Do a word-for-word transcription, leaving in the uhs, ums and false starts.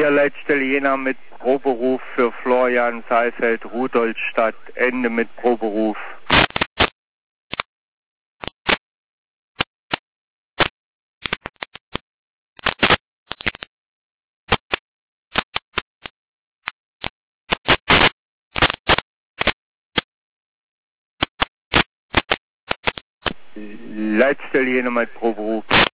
Hier letzte Jena mit Proberuf für Florian Saalfeld, Rudolstadt, Ende mit Proberuf. Letzte Jena mit Proberuf.